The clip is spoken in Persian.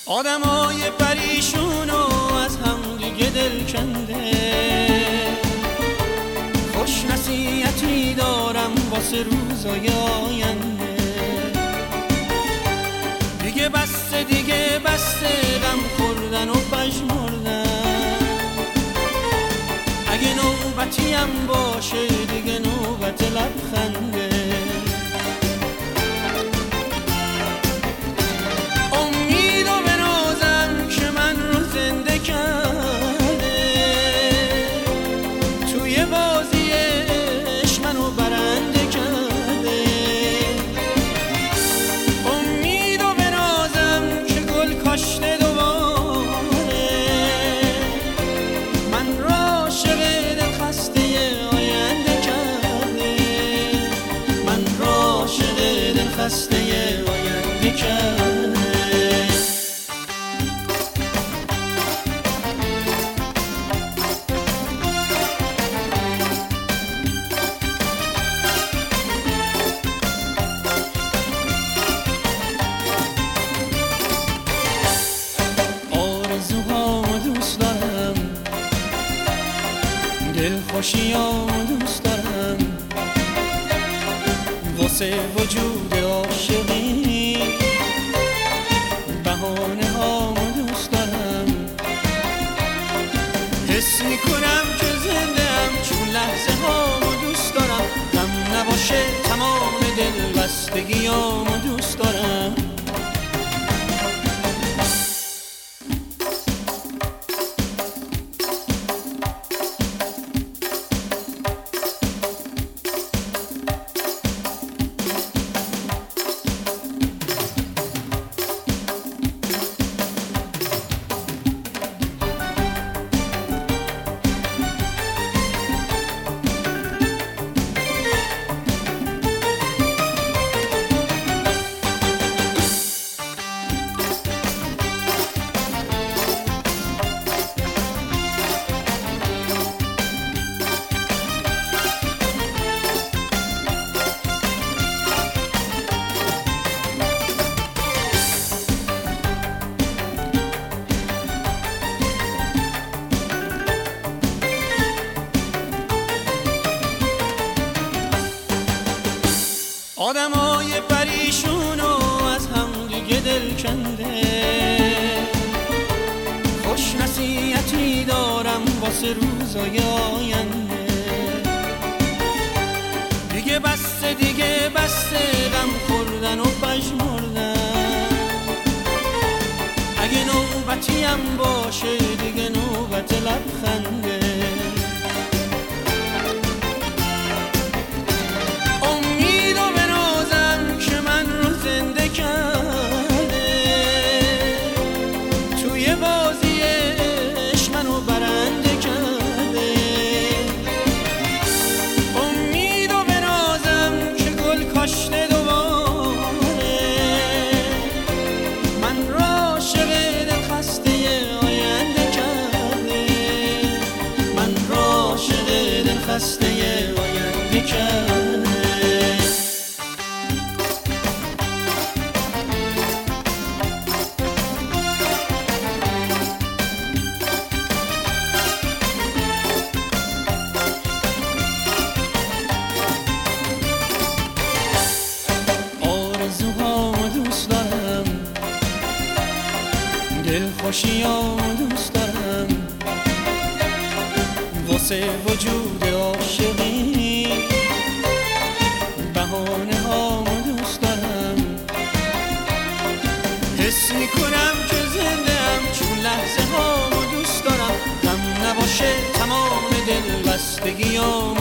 آدمای پریشون و از هم دیگه دل کنده، خوش نصیحتی دارم واسه روزای آینده. دیگه بسته غم خوردن و پژمردن، اگه نوبتی هم باشه دیگه نوبت لبخنده. خسته آینده کرده. آرزوهامو دوست دارم، دلخوشیامو دوست دارم، واسه وجود عاشقی بهانه هامو دوست دارم. حس میکنم که زنده‌ام چون لحظه هامو دوست دارم. غم نباشه تمام دل بستگیامو دوست دارم. آدمای پریشون و از هم دیگه دل کنده، خوش نصیحتی دارم واسه روزای آینده. دیگه بسته غم خوردن و پژمردن، اگه نوبتی هم باشه دیگه نوبت لبخنده. خسته آینده کرده. آرزوهامو دوست دارم، دلخوشیامو دوست دارم، واسه وجود عاشقی بهانه هامو دوست دارم. حس میکنم که زنده‌ام چون لحظه هامو دوست دارم. غم نباشه تمام دل بستگیام